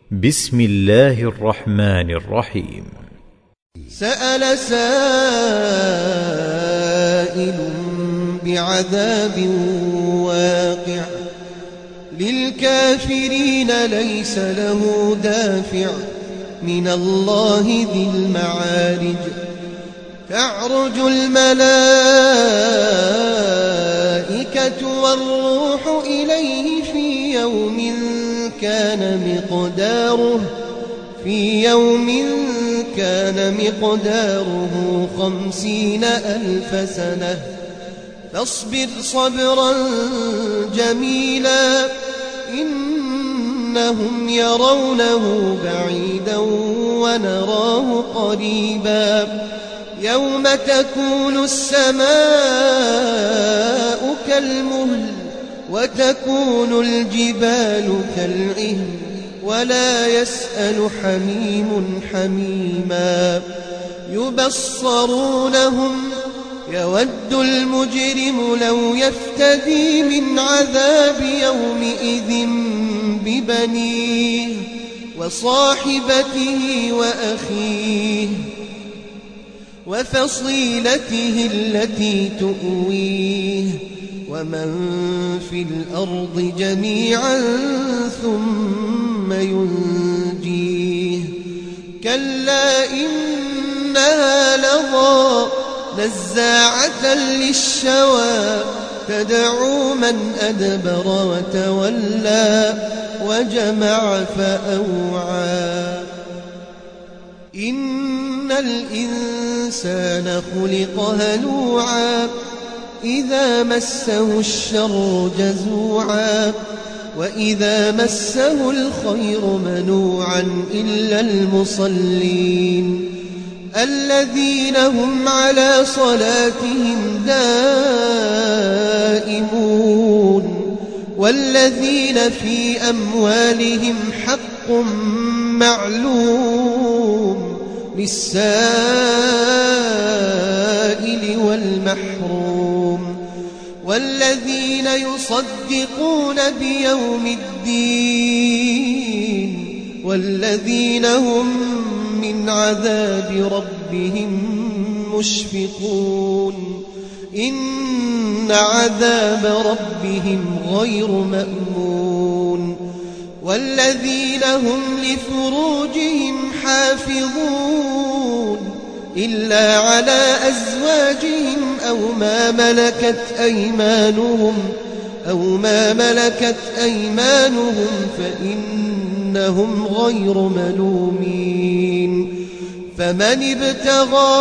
بسم الله الرحمن الرحيم. سأل سائل بعذاب واقع للكافرين ليس له دافع من الله ذي المعارج. تعرج الملائكة والروح إليه في يوم كان مقداره 50,000 سنة فاصبر صبرا جميلا إنهم يرونه بعيدا ونراه قريبا. يوم تكون السماء كالمهل وتكون الجبال كالعهن ولا يسأل حميم حميما. يبصرونهم يود المجرم لو يفتدي من عذاب يومئذ ببنيه وصاحبته وأخيه وفصيلته التي تؤويه ومن في الأرض جميعا ثم ينجيه. كلا إنها لظى نزاعة للشوى تدعو من أدبر وتولى وجمع فأوعى. إن الإنسان خلق هلوعا إذا مسه الشر جزوعا وإذا مسه الخير منوعا إلا المصلين الذين هم على صلاتهم دائمون والذين في أموالهم حق معلوم للسائل والمحروم والذين يصدقون بيوم الدين والذين هم من عذاب ربهم مشفقون. إن عذاب ربهم غير مأمون. والذين هم لفروجهم حافظون إلا على أزواجهم أو ما ملكت أيمانهم فإنهم غير ملومين. فمن ابتغى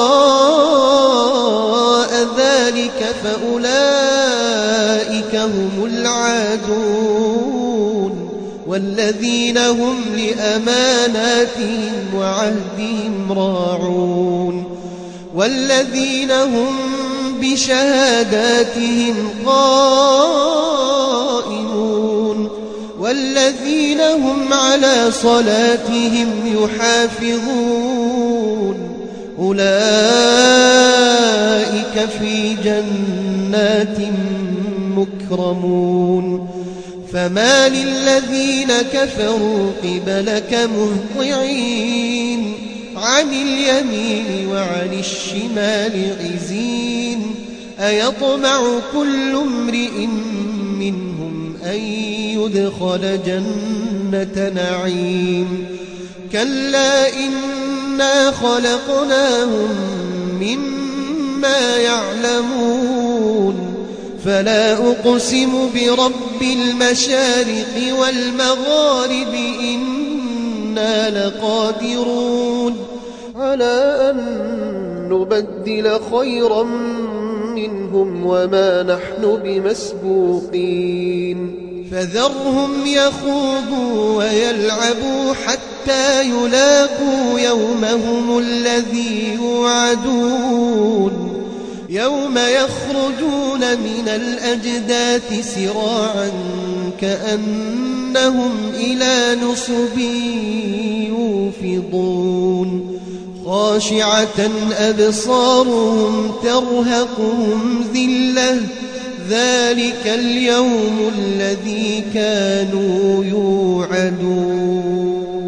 وراء ذلك فأولئك هم العادون والذين هم لأماناتهم وعهدهم راعون والذين هم بشهاداتهم قائمون والذين هم على صلاتهم يحافظون أولئك في جنات مكرمون. فما للذين كفروا قبلك مهطعين عن اليمين وعن الشمال عزين. أيطمع كل امرئ منهم أن يدخل جنة نعيم. كلا إنا خلقناهم مما يعلمون. فلا أقسم برب المشارق والمغارب إنا لقادرون على أن نبدل خيرا منهم وما نحن بمسبوقين. فذرهم يخوضوا ويلعبوا حتى يلاقوا يومهم الذي يوعدون. يوم يخرجون من الأجداث سراعا كأنهم إلى نصب يوفضون. خاشعة أبصارهم ترهقهم ذلة ذلك اليوم الذي كانوا يوعدون.